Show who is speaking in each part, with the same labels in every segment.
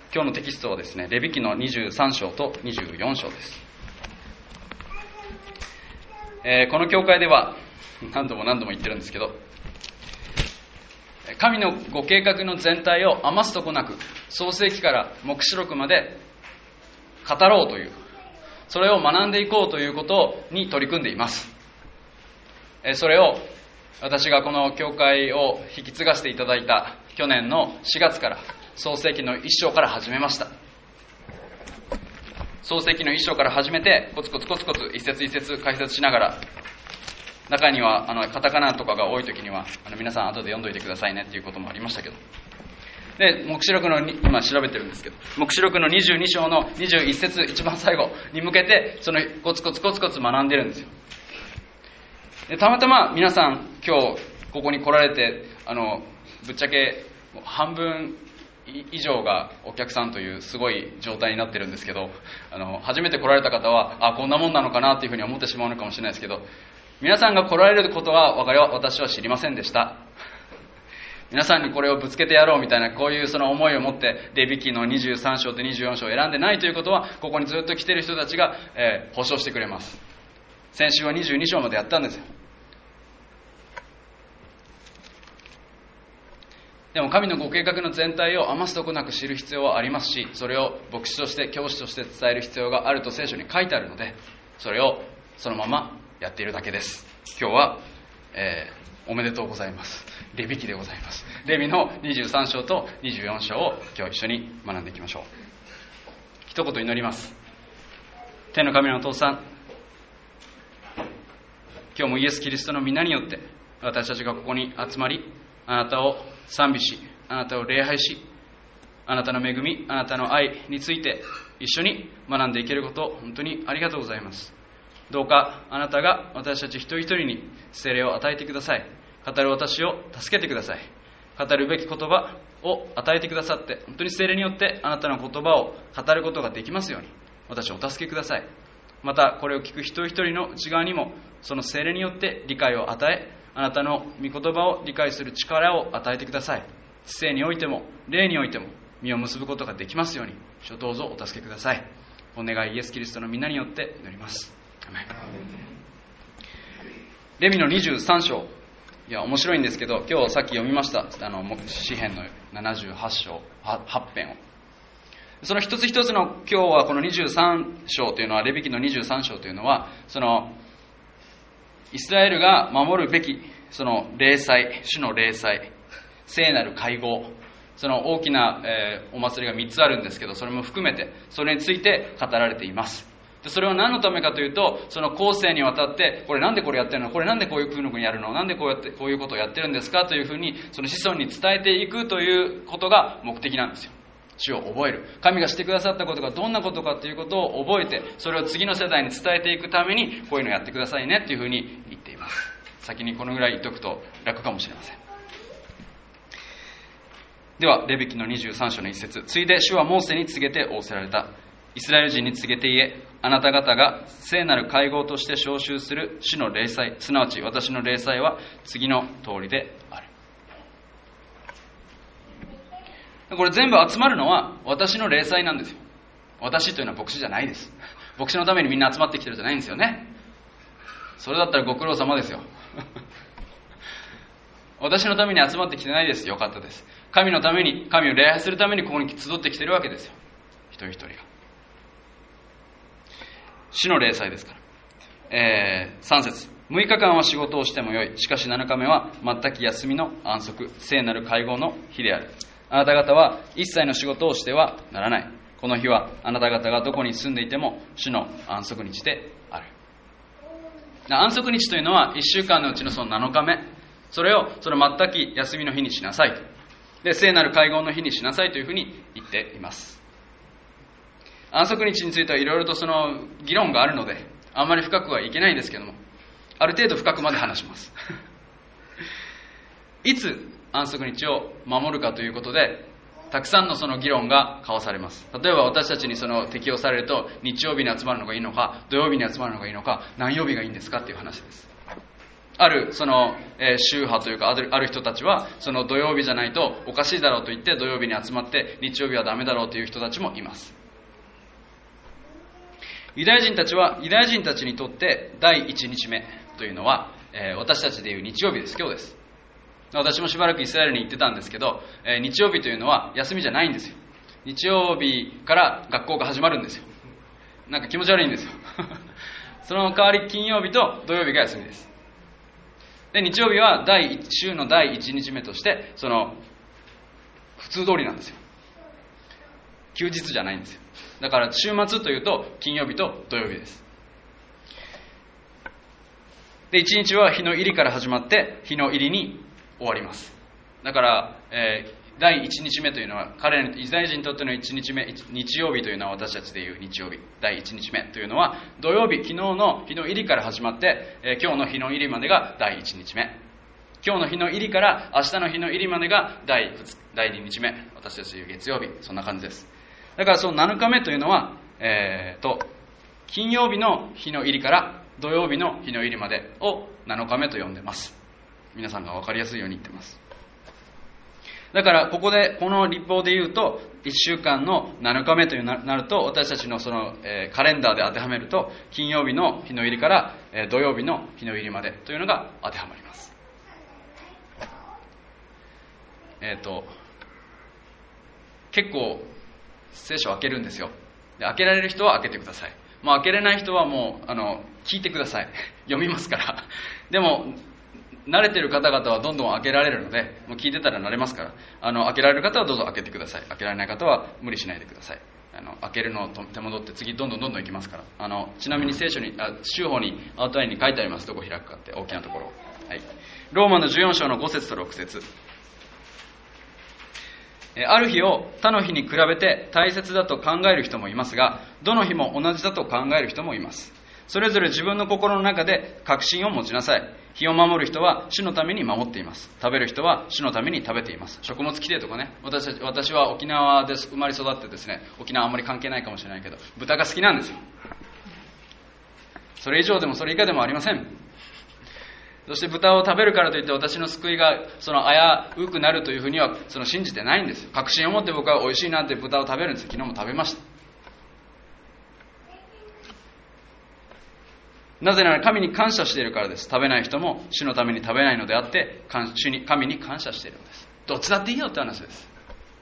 Speaker 1: 今日のテキストはですね、レビ記の23章と24章です。この教会では何度も言ってるんですけど、神のご計画の全体を余すとこなく創世記から黙示録まで語ろうという、それを学んでいこうということに取り組んでいます。それを私がこの教会を引き継がせていただいた去年の4月から創世記の1章から始めました。創世記の1章から始めてコツコツ一節一節解説しながら、中にはカタカナとかが多い時には皆さん後で読んどいてくださいねっていうこともありましたけど、で黙示録の今調べてるんですけど、黙示録の22章の21節一番最後に向けてそのコツコツ学んでるんですよ。でたまたま皆さん今日ここに来られてぶっちゃけ半分以上がお客さんというすごい状態になってるんですけど、初めて来られた方はこんなもんなのかなというふうに思ってしまうのかもしれないですけど、皆さんが来られることは私は知りませんでした。皆さんにこれをぶつけてやろうみたいな、こういうその思いを持ってレビ記の23章と24章を選んでないということは、ここにずっと来ている人たちが、保証してくれます。先週は22章までやったんですよ。でも神のご計画の全体を余すとこなく知る必要はありますし、それを牧師として教師として伝える必要があると聖書に書いてあるので、それをそのままやっているだけです。今日は、おめでとうございます。レビ記でございます。レビの23章と24章を今日一緒に学んでいきましょう。一言祈ります。天の神のお父さん、今日もイエス・キリストの皆によって私たちがここに集まり、あなたを賛美し、あなたを礼拝し、あなたの恵み、あなたの愛について一緒に学んでいけることを本当にありがとうございます。どうかあなたが私たち一人一人に聖霊を与えてください。語る私を助けてください。語るべき言葉を与えてくださって、本当に聖霊によってあなたの言葉を語ることができますように私をお助けください。またこれを聞く一人一人の内側にもその聖霊によって理解を与え、あなたの御言葉を理解する力を与えてください。知性においても霊においても実を結ぶことができますように主をどうぞお助けください。お願いイエス・キリストの皆によって祈ります。アメン。レビの23章、いや面白いんですけど、今日さっき読みました詩編の78章8編を、その一つ一つの今日はこの23章というのは、レビ記の23章というのは、そのイスラエルが守るべきその礼祭、主の礼祭、聖なる会合、その大きな、お祭りが3つあるんですけど、それも含めてそれについて語られています。でそれは何のためかというと、その後世にわたって、これなんでこれやってるの、これなんでこういう風にやるの、なんでこういうことをやってるんですかというふうに、その子孫に伝えていくということが目的なんですよ。主を覚える、神がしてくださったことがどんなことかということを覚えて、それを次の世代に伝えていくためにこういうのをやってくださいねというふうに言っています。先にこのぐらい言っておくと楽かもしれません。ではレビ記の23章の一節、ついで主はモーセに告げて仰せられた。イスラエル人に告げて言え、あなた方が聖なる会合として召集する主の礼祭、すなわち私の礼祭は次の通りである。これ全部集まるのは私の礼祭なんですよ。私というのは牧師じゃないです。牧師のためにみんな集まってきてるじゃないんですよね。それだったらご苦労様ですよ。私のために集まってきてないです。よかったです。神のために、神を礼拝するためにここに集ってきてるわけですよ、一人一人が。主の礼祭ですから。3節、6日間は仕事をしてもよい。しかし7日目は全く休みの安息、聖なる会合の日である。あなた方は一切の仕事をしてはならない。この日はあなた方がどこに住んでいても主の安息日である。安息日というのは1週間のうちのその7日目、それをその全く休みの日にしなさいと。で、聖なる会合の日にしなさいというふうに言っています。安息日についてはいろいろとその議論があるので、あんまり深くはいけないんですけども、ある程度深くまで話します。いつ安息日を守るかということで、たくさんのその議論が交わされます。例えば私たちにその適用されると、日曜日に集まるのがいいのか、土曜日に集まるのがいいのか、何曜日がいいんですかっていう話です。 あるその、宗派というかある人たちはその土曜日じゃないとおかしいだろうと言って土曜日に集まって日曜日はダメだろうという人たちもいます。ユダヤ人たちにとって第1日目というのは、私たちでいう日曜日です。今日です。私もしばらくイスラエルに行ってたんですけど、日曜日というのは休みじゃないんですよ。日曜日から学校が始まるんですよ。なんか気持ち悪いんですよその代わり金曜日と土曜日が休みです。で、日曜日は週の第1日目としてその普通通りなんですよ。休日じゃないんですよ。だから週末というと金曜日と土曜日です。で、1日は日の入りから始まって日の入りに終わります。だから、第1日目というのはイスラエル人にとっての1日目、日曜日というのは私たちでいう日曜日、第1日目というのは土曜日、昨日の日の入りから始まって、今日の日の入りまでが第1日目、今日の日の入りから明日の日の入りまでが第2日目、私たちでいう月曜日、そんな感じです。だからその7日目というのは、金曜日の日の入りから土曜日の日の入りまでを7日目と呼んでます。皆さんが分かりやすいように言ってます。だからここでこの立法で言うと1週間の7日目となると私たちのその、カレンダーで当てはめると金曜日の日の入りから、土曜日の日の入りまでというのが当てはまります。結構聖書を開けるんですよ。で、開けられる人は開けてください。もう開けれない人はもう聞いてください読みますからでも慣れてる方々はどんどん開けられるので、もう聞いてたら慣れますから、開けられる方はどうぞ開けてください。開けられない方は無理しないでください。開けるのを手戻って次どんどんいきますから。ちなみに聖書に週報にアウトラインに書いてあります。どこ開くかって大きなところ、はい、ローマの14章の5節と6節、ある日を他の日に比べて大切だと考える人もいますが、どの日も同じだと考える人もいます。それぞれ自分の心の中で確信を持ちなさい。日を守る人は主のために守っています。食べる人は主のために食べています。食物規定とかね、私は沖縄で生まれ育ってですね、沖縄あんまり関係ないかもしれないけど豚が好きなんですよ。それ以上でもそれ以下でもありません。そして豚を食べるからといって私の救いが危うくなるというふうには信じてないんです。確信を持って僕は美味しいなって豚を食べるんです。昨日も食べました。なぜなら神に感謝しているからです。食べない人も主のために食べないのであって神に感謝しているのです。どっちだっていいよって話です。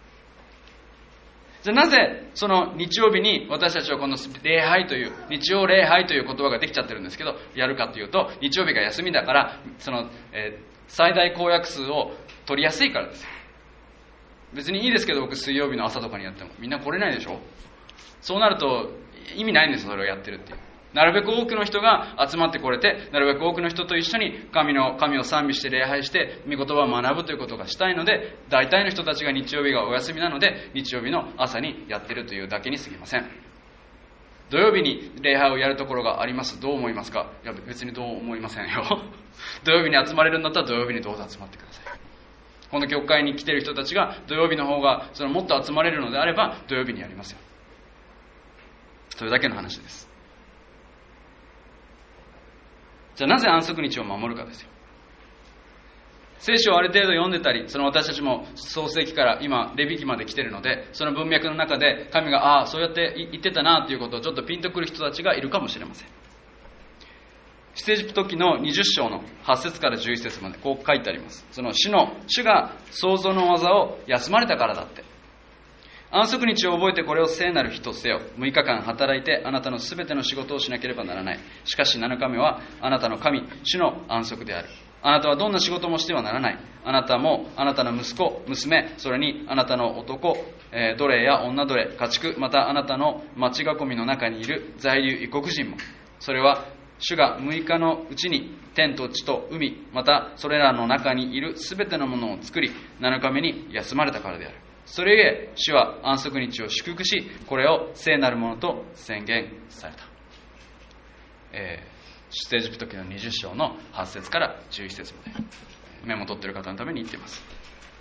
Speaker 1: じゃあなぜその日曜日に私たちはこの礼拝という日曜礼拝という言葉ができちゃってるんですけど、やるかというと日曜日が休みだから最大公約数を取りやすいからですよ。別にいいですけど僕水曜日の朝とかにやってもみんな来れないでしょ。そうなると意味ないんです。それをやってるっていう、なるべく多くの人が集まってこれて、なるべく多くの人と一緒に神を賛美して礼拝して御言葉を学ぶということがしたいので、大体の人たちが日曜日がお休みなので日曜日の朝にやってるというだけに過ぎません。土曜日に礼拝をやるところがあります。どう思いますか？いや別にどう思いませんよ土曜日に集まれるんだったら土曜日にどうぞ集まってください。この教会に来ている人たちが土曜日の方がもっと集まれるのであれば土曜日にやりますよ。それだけの話です。じゃあなぜ安息日を守るかですよ。聖書をある程度読んでたり、私たちも創世記から今レビ記まで来てるので、その文脈の中で神がそうやって言ってたなということをちょっとピンとくる人たちがいるかもしれません。出エジプト記の20章の8節から11節までこう書いてあります。主が創造の技を休まれたからだって。安息日を覚えてこれを聖なる日とせよ。6日間働いてあなたのすべての仕事をしなければならない。しかし7日目はあなたの神、主の安息である。あなたはどんな仕事もしてはならない。あなたもあなたの息子、娘、それにあなたの男、奴隷や女奴隷、家畜、またあなたの町囲みの中にいる在留異国人も。それは主が6日のうちに天と地と海、またそれらの中にいるすべてのものを作り、7日目に休まれたからである。それゆえ主は安息日を祝福し、これを聖なるものと宣言された。出エジプト記の20章の8節から11節までメモ取っている方のために言っています。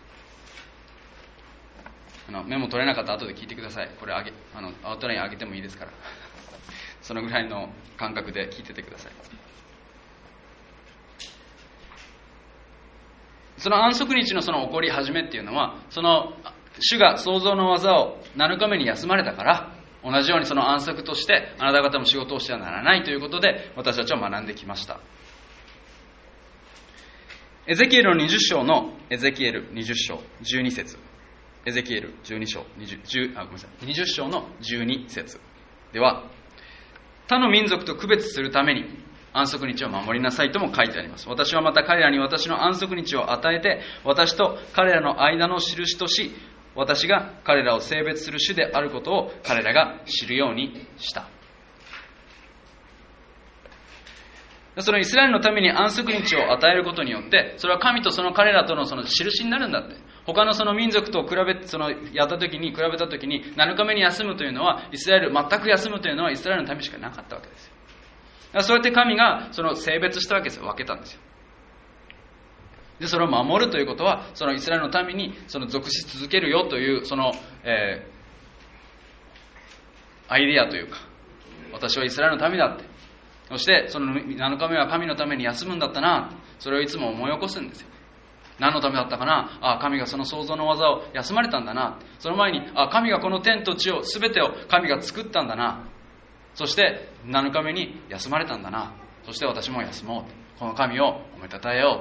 Speaker 1: メモ取れなかったら後で聞いてください。これアウトライン上げてもいいですからそのぐらいの感覚で聞いててください。 その安息日のその起こり始めっていうのは、その主が創造の技を7日目に休まれたから、同じようにその安息としてあなた方も仕事をしてはならないということで、私たちは学んできました。エゼキエルの20章のエゼキエル20章12節、エゼキエル12章20章の12節では、他の民族と区別するために安息日を守りなさいとも書いてあります。私はまた彼らに私の安息日を与えて、私と彼らの間の印とし、私が彼らを性別する主であることを彼らが知るようにした。そのイスラエルのために安息日を与えることによって、それは神とその彼らとのその印になるんだって。他のその民族と比べて、やった時に比べた時に7日目に休むというのは、イスラエル全く休むというのはイスラエルのためしかなかったわけですよ。だからそうやって神がその性別したわけですよ。分けたんですよ。でそれを守るということは、そのイスラエルのためにその属し続けるよというその、アイデアというか、私はイスラエルのためだって、そしてその7日目は神のために休むんだったな、それをいつも思い起こすんですよ。何のためだったかな、神がその創造の技を休まれたんだな、その前に神がこの天と地を全てを神が作ったんだな、そして7日目に休まれたんだな、そして私も休もう、この神を褒めたたえよ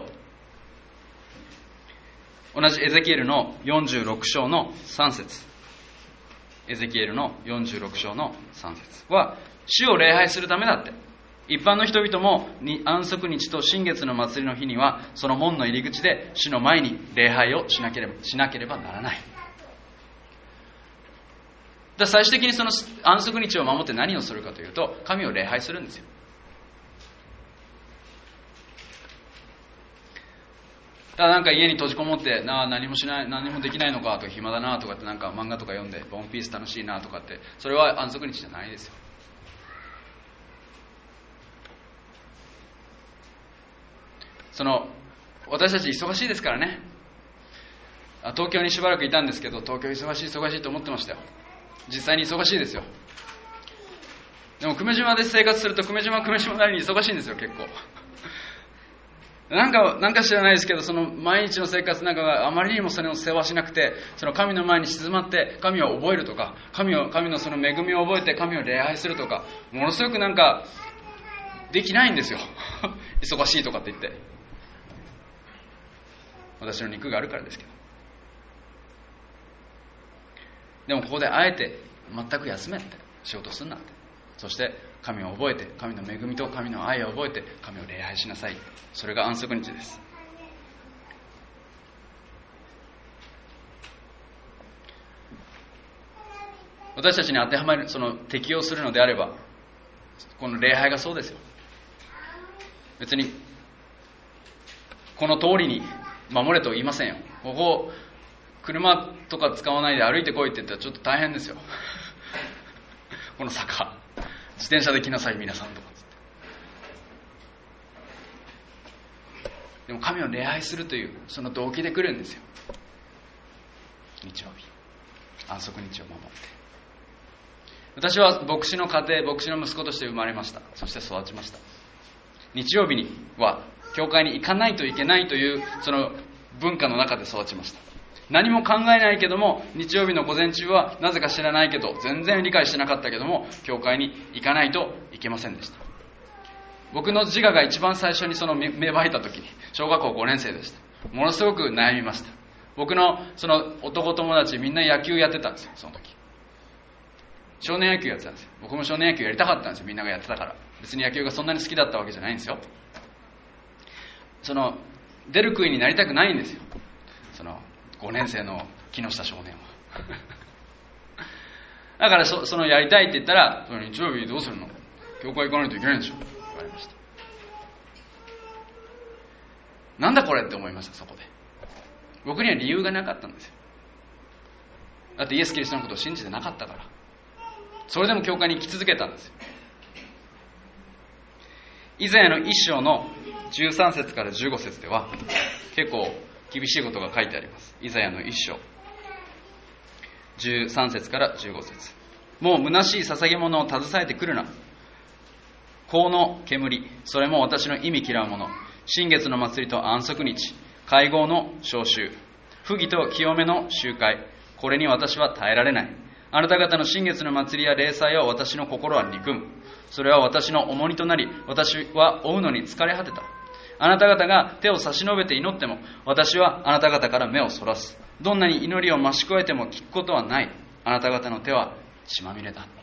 Speaker 1: う。同じエゼキエルの46章の3節、エゼキエルの46章の3節は、主を礼拝するためだって。一般の人々も安息日と新月の祭りの日には、その門の入り口で主の前に礼拝をしなければならない。だ最終的にその安息日を守って何をするかというと、神を礼拝するんですよ。ただなんか家に閉じこもって何もしない、何もできないのかとか、暇だなとかって、なんか漫画とか読んでワンピース楽しいなとかって、それは安息日じゃないですよ。私たち忙しいですからね。東京にしばらくいたんですけど、東京忙しいと思ってましたよ。実際に忙しいですよ。でも久米島で生活すると、久米島なりに忙しいんですよ、結構。なんか知らないですけど、その毎日の生活なんかがあまりにもそれを世話しなくて、その神の前に静まって神を覚えるとか、神のその恵みを覚えて神を礼拝するとか、ものすごくなんかできないんですよ。忙しいとかって言って。私の肉があるからですけど。でもここであえて全く休めって、仕事すんなって、そして神を覚えて、神の恵みと神の愛を覚えて神を礼拝しなさい。それが安息日です。私たちに当てはまる、適用するのであれば、この礼拝がそうですよ。別にこの通りに守れと言いませんよ。ここ車とか使わないで歩いてこいって言ったらちょっと大変ですよ。この坂、自転車で来なさい皆さんとかつって。でも神を礼拝するというその動機で来るんですよ。日曜日、安息日を守って。私は牧師の家庭、牧師の息子として生まれました。そして育ちました。日曜日には教会に行かないといけないというその文化の中で育ちました。何も考えないけども、日曜日の午前中はなぜか知らないけど、全然理解してなかったけども、教会に行かないといけませんでした。僕の自我が一番最初に芽生えた時に、小学校5年生でした。ものすごく悩みました。僕の男友達みんな野球やってたんですよ。その時少年野球やってたんですよ。僕も少年野球やりたかったんですよ。みんながやってたから。別に野球がそんなに好きだったわけじゃないんですよ。出る杭になりたくないんですよ。5年生の木下少年は。だからやりたいって言ったら、日曜日どうするの？教会行かないといけないんでしょ？言われました。なんだこれって思いました。そこで僕には理由がなかったんですよ。だってイエス・キリストのことを信じてなかったから。それでも教会に行き続けたんですよ。イザヤの1章の13節から15節では結構厳しいことが書いてあります。イザヤの1章13節から15節。もう虚しい捧げ物を携えてくるな。香の煙、それも私の意味嫌うもの。新月の祭りと安息日、 会合の召集、不義と清めの集会、これに私は耐えられない。あなた方の新月の祭りや礼祭を私の心は憎む。それは私の重荷となり、私は追うのに疲れ果てた。あなた方が手を差し伸べて祈っても、私はあなた方から目をそらす。どんなに祈りを増し加えても聞くことはない。あなた方の手は血まみれだ。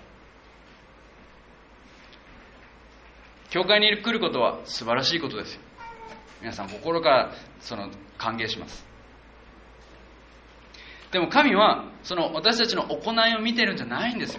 Speaker 1: 教会に来ることは素晴らしいことですよ。皆さん心から歓迎します。でも神は私たちの行いを見てるんじゃないんですよ。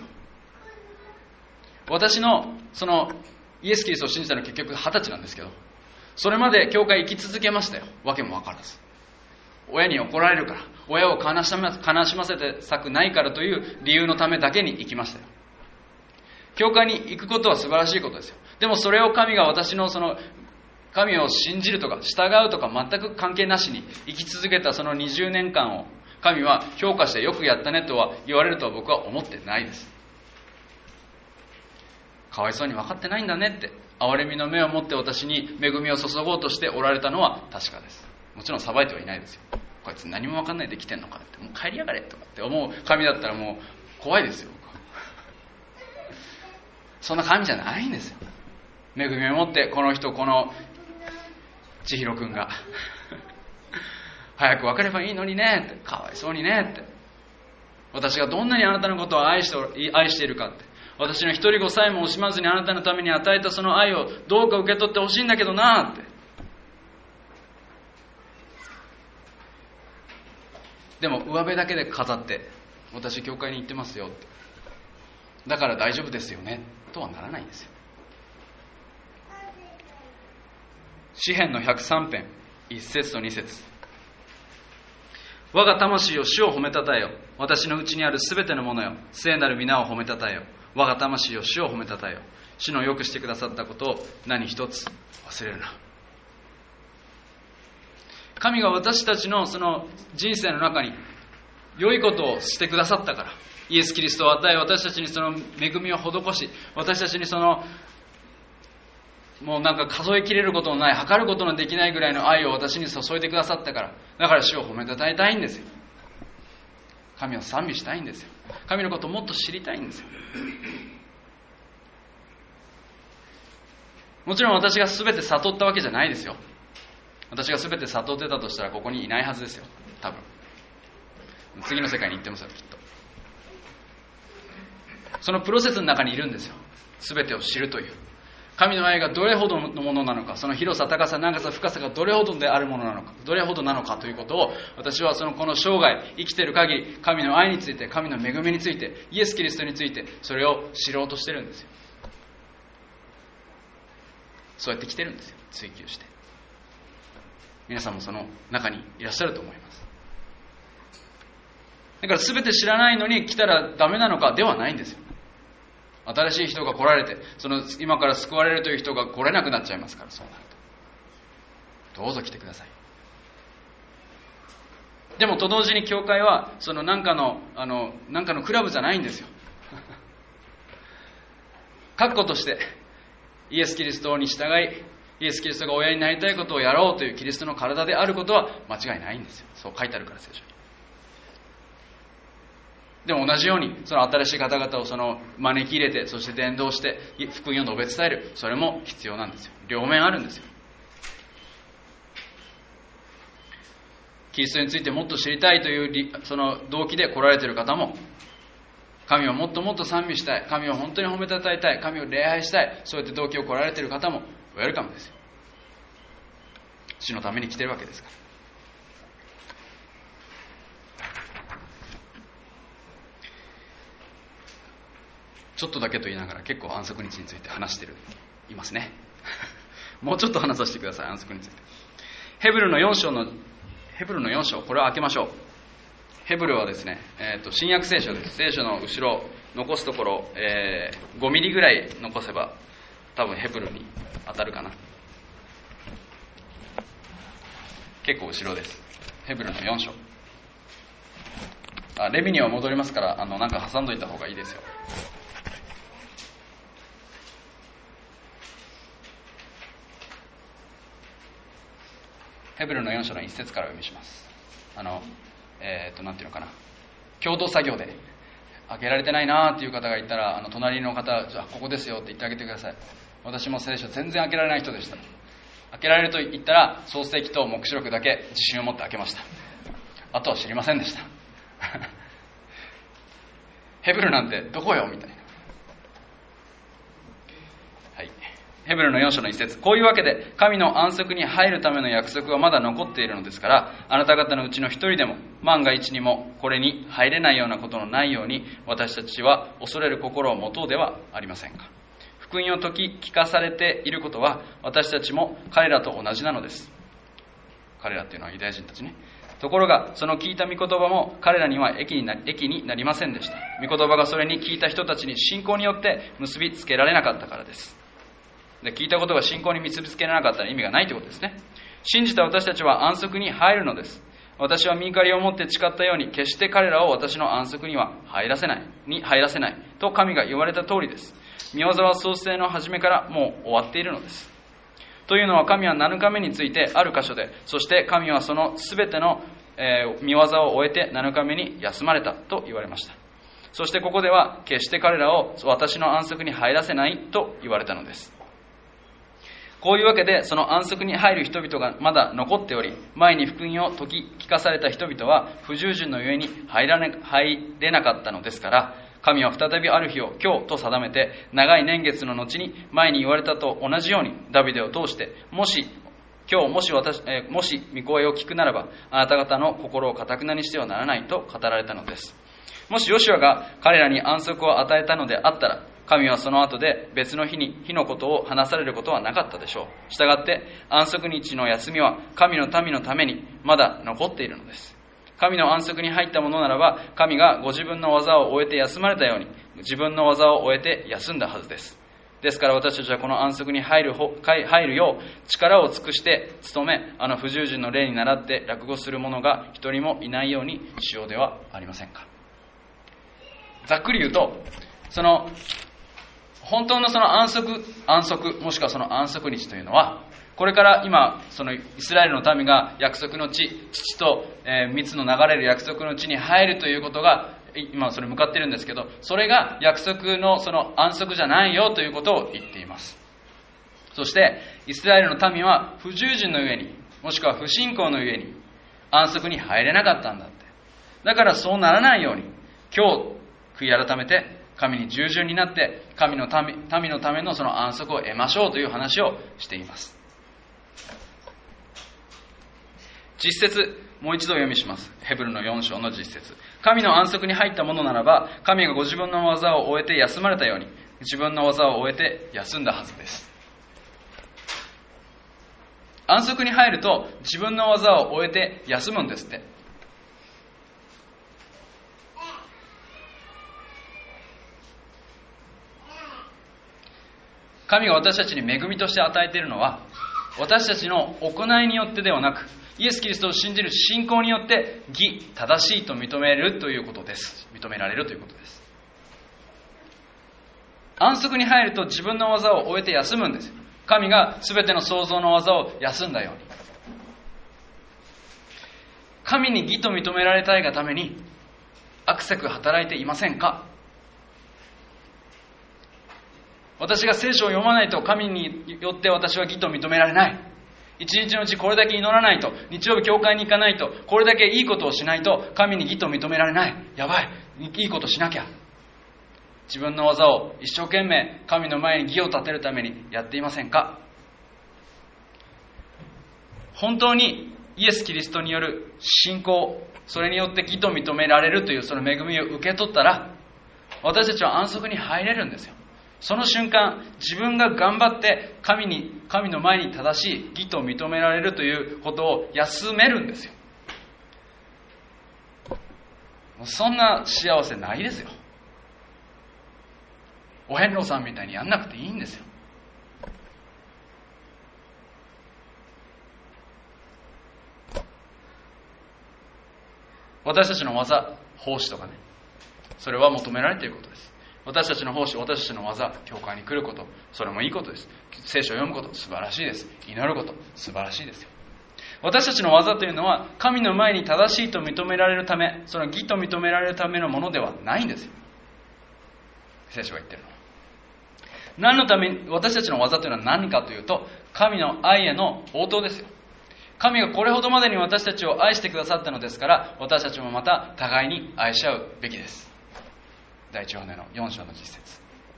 Speaker 1: 私のイエス・キリストを信じたのは結局20歳なんですけど、それまで教会生き続けましたよ。わけも分からず。親に怒られるから、親を悲しませてたくないからという理由のためだけに生きましたよ。教会に行くことは素晴らしいことですよ。でもそれを神が私の神を信じるとか従うとか全く関係なしに生き続けたその20年間を神は評価してよくやったねとは言われるとは僕は思ってないです。かわいそうに分かってないんだねって、憐れみの目を持って私に恵みを注ごうとしておられたのは確かです。もちろん裁いてはいないですよ。こいつ何も分かんないで来てんのかって、もう帰りやがれとかって思う神だったらもう怖いですよ。そんな神じゃないんですよ。恵みを持ってこの千尋くんが早く別ればいいのにねって、かわいそうにねって、私がどんなにあなたのことを愛しているかって、私の一人子さえも惜しまずにあなたのために与えたその愛をどうか受け取ってほしいんだけどなって。でも上辺だけで飾って、私教会に行ってますよって、だから大丈夫ですよねとはならないんですよ。詩編の103編1節と2節、我が魂を主を褒めたたえよ。私のうちにあるすべてのものよ。聖なる皆を褒めたたえよ。我が魂を主を褒めたたえよ。主のよくしてくださったことを何一つ忘れるな。神が私たちのその人生の中に良いことをしてくださったから、イエス・キリストを与え、私たちにその恵みを施し、私たちにもう数えきれることのない、測ることのできないぐらいの愛を私に注いでくださったから、だから主を褒めたたえたいんですよ。神を賛美したいんですよ。神のことをもっと知りたいんですよ。もちろん私が全て悟ったわけじゃないですよ。私が全て悟ってたとしたらここにいないはずですよ。多分次の世界に行ってますよ、きっと。そのプロセスの中にいるんですよ。全てを知るという神の愛がどれほどのものなのか、その広さ、高さ、長さ、深さがどれほどであるものなのか、どれほどなのかということを、私はこの生涯生きている限り、神の愛について、神の恵みについて、イエス・キリストについて、それを知ろうとしてるんですよ。そうやって来てるんですよ、追求して。皆さんもその中にいらっしゃると思います。だから全て知らないのに来たらダメなのかではないんですよ。新しい人が来られて、今から救われるという人が来れなくなっちゃいますから、そうなるとどうぞ来てください。でもと同時に教会はなんかのクラブじゃないんですよ。確固としてイエス・キリストに従い、イエス・キリストが親になりたいことをやろうというキリストの体であることは間違いないんですよ。そう書いてあるから聖書に。でも同じように新しい方々を招き入れて、そして伝道して福音を述べ伝える、それも必要なんですよ。両面あるんですよ。キリストについてもっと知りたいという動機で来られている方も、神をもっともっと賛美したい、神を本当に褒めたたえたい、神を礼拝したい、そうやって動機を来られている方もウェルカムですよ。主のために来てるわけですから。ちょっとだけと言いながら結構安息日について話していますね。もうちょっと話させてください、安息について。ヘブルの4章、これを開けましょう。ヘブルはですね、新約聖書です。聖書の後ろ残すところ、5ミリぐらい残せば多分ヘブルに当たるかな。結構後ろです。ヘブルの4章。レビには戻りますから、なんか挟んどいた方がいいですよ。 ヘブルの4章の1節からお読みします。なんていうのかな、共同作業で開けられてないなっていう方がいたら、隣の方、じゃあここですよって言ってあげてください。私も聖書全然開けられない人でした。開けられると言ったら創世記と黙示録だけ自信を持って開けました。あとは知りませんでしたヘブルなんてどこよみたいな。はい、ヘブルの4章の一節、こういうわけで神の安息に入るための約束はまだ残っているのですから、あなた方のうちの一人でも万が一にもこれに入れないようなことのないように、私たちは恐れる心を持とうではありませんか。福音を聞かされていることは、私たちも彼らと同じなのです。彼らっていうのはユダヤ人たちね。ところがその聞いた御言葉も彼らには益になりませんでした。御言葉がそれに聞いた人たちに信仰によって結びつけられなかったからです。で、聞いたことが信仰に結びつけられなかったら意味がないということですね。信じた私たちは安息に入るのです。私は御怒りを持って誓ったように、決して彼らを私の安息には入らせないと神が言われた通りです。御業は創世の初めからもう終わっているのです。というのは、神は7日目についてある箇所で、そして神はそのすべての御業を終えて7日目に休まれたと言われました。そしてここでは、決して彼らを私の安息に入らせないと言われたのです。こういうわけで、その安息に入る人々がまだ残っており、前に福音を聞かされた人々は不従順のゆえに入れなかったのですから、神は再びある日を今日と定めて、長い年月の後に前に言われたと同じようにダビデを通して、もし御声を聞くならば、あなた方の心を堅くなにしてはならないと語られたのです。もしヨシュアが彼らに安息を与えたのであったら、神はその後で別の日に火のことを話されることはなかったでしょう。したがって安息日の休みは神の民のためにまだ残っているのです。神の安息に入ったものならば、神がご自分の技を終えて休まれたように、自分の技を終えて休んだはずです。ですから私たちはこの安息に入るよう力を尽くして努め、不従順の例に倣って落語する者が一人もいないようにしようではありませんか。ざっくり言うと、本当のその安息、もしくはその安息日というのは、これから今、そのイスラエルの民が約束の地、乳と蜜の流れる約束の地に入るということが、今それ向かっているんですけど、それが約束のその安息じゃないよということを言っています。そして、イスラエルの民は不従順のゆえに、もしくは不信仰のゆえに、安息に入れなかったんだって。だからそうならないように、今日、悔い改めて、神に従順になって、民のためのその安息を得ましょうという話をしています。実節、もう一度読みします。ヘブルの4章の実節。神の安息に入ったものならば、神がご自分の技を終えて休まれたように、自分の技を終えて休んだはずです。安息に入ると、自分の技を終えて休むんですって。神が私たちに恵みとして与えているのは、私たちの行いによってではなく、イエス・キリストを信じる信仰によって正しいと認められるということです。安息に入ると自分の技を終えて休むんですよ。神が全ての創造の技を休んだように。神に義と認められたいがために悪せく働いていませんか？私が聖書を読まないと神によって私は義と認められない。一日のうちこれだけ祈らないと、日曜日教会に行かないと、これだけいいことをしないと神に義と認められない。やばい、いいことしなきゃ。自分の技を一生懸命神の前に義を立てるためにやっていませんか？本当にイエス・キリストによる信仰、それによって義と認められるというその恵みを受け取ったら、私たちは安息に入れるんですよ。その瞬間、自分が頑張って神の前に正しい義と認められるということを休めるんですよ。そんな幸せないですよ。お遍路さんみたいにやんなくていいんですよ。私たちの技、奉仕とかね、それは求められていることです。私たちの奉仕、私たちの技、教会に来ること、それもいいことです。聖書を読むこと、素晴らしいです。祈ること、素晴らしいですよ。 私たちの技というのは神の前に正しいと認められるため、その義と認められるためのものではないんですよ。聖書が言ってるのは。何のために私たちの技というのは何かというと、神の愛への応答ですよ。神がこれほどまでに私たちを愛してくださったのですから、私たちもまた互いに愛し合うべきです。第一ヨハネの4章の10節。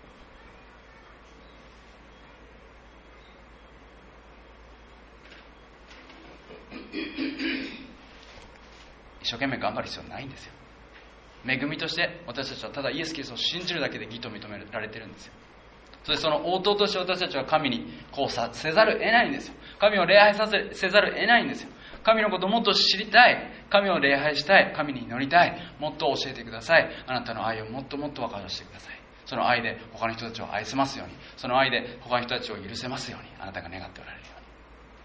Speaker 1: 一生懸命頑張る必要ないんですよ。恵みとして私たちはただイエス・キリストを信じるだけで義と認められているんですよ。そしてその応答として私たちは神にこうせざるを得ないんですよ。神を礼拝せざるを得ないんですよ。神のことをもっと知りたい、神を礼拝したい、神に祈りたい、もっと教えてください。あなたの愛をもっともっと分からせてください。その愛で他の人たちを愛せますように、その愛で他の人たちを許せますように、あなたが願っておられるように。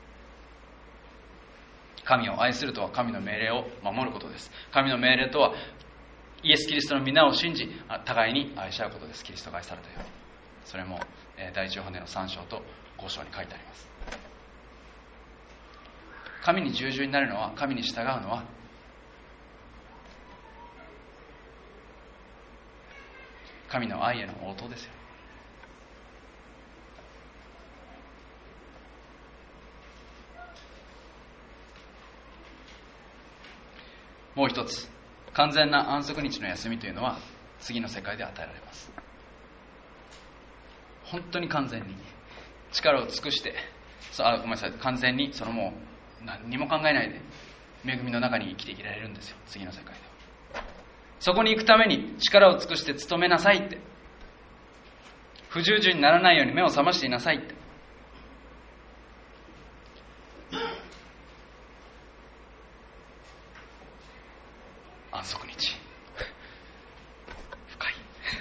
Speaker 1: 神を愛するとは神の命令を守ることです。神の命令とはイエス・キリストの皆を信じ、互いに愛し合うことです。キリストが愛されたように。それも第一ヨハネの3章と5章に書いてあります。神に従順になるのは、神に従うのは、神の愛への応答ですよ。もう一つ、完全な安息日の休みというのは次の世界で与えられます。本当に完全に力を尽くして、ごめんなさい、完全にもう何にも考えないで恵みの中に生きていけられるんですよ。次の世界ではそこに行くために力を尽くして努めなさいって、不従順にならないように目を覚ましていなさいって。安息日、深い。